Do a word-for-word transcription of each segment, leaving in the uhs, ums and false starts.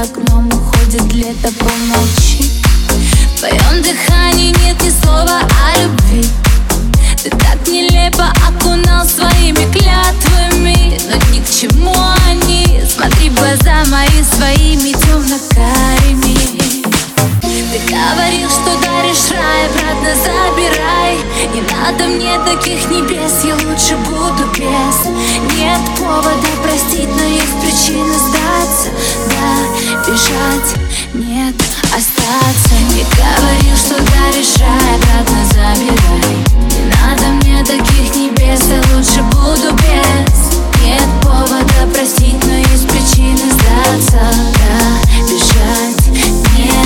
окном уходит лето, помолчи. В твоем дыхании нет ни слова о любви. Ты так нелепо окунал своими клятвами, но ни к чему они. Смотри в глаза мои своими темно-карими. Ты говорил, что даришь рай, обратно забирай. Не надо мне таких небес, я лучше буду без. Нет повода простить, но есть причины сдаться. Да, бежать, нет, остаться. Не говорил, что даришь рай, обратно забирай. Не надо мне таких небес, я лучше буду без. Нет повода простить, но есть причины сдаться. Да, бежать, нет.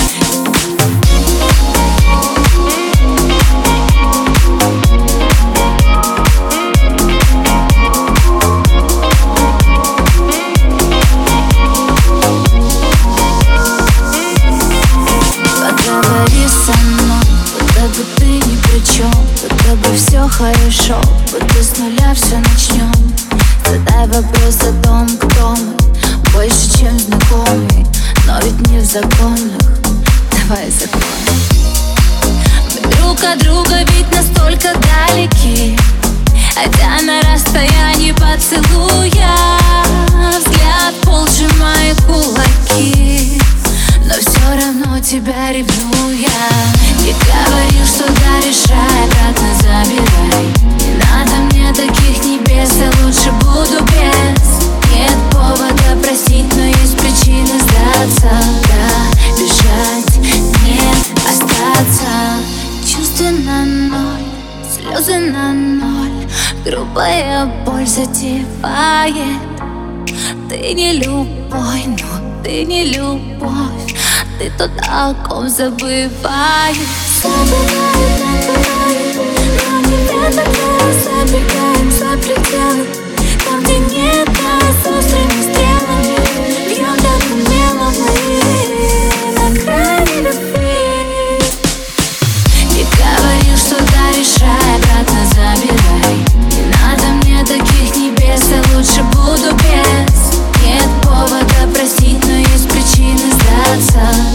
Будто ты ни при чем, будто бы все хорошо, будто с нуля все начнем. Задай вопрос о том, кто мы, больше, чем знакомый, но ведь не в законах. Давай закроем. Мы друг от друга ведь настолько далеки, хотя на расстоянии поцелуя. Взгляд пол сжимая кулаки, но все равно тебя ревную я. Не говорил, что даришь рай, обратно забирай. Не надо мне таких небес, я лучше буду без. Нет повода просить, но есть причины сдаться. Да, бежать, нет, остаться. Чувства на ноль, слезы на ноль, грубая боль затевает. Ты не любовь, но ты не любовь. Ты тот, о ком забываю. Забываю, забываю, но тебе так раз забегаем за пределы. Там, где нет нас, острыми стрелами бьем так умело мы на грани любви. Не говорил, что даришь рай, обратно забирай. Не надо мне таких небес, я лучше буду без. Нет повода простить, но есть причины сдаться.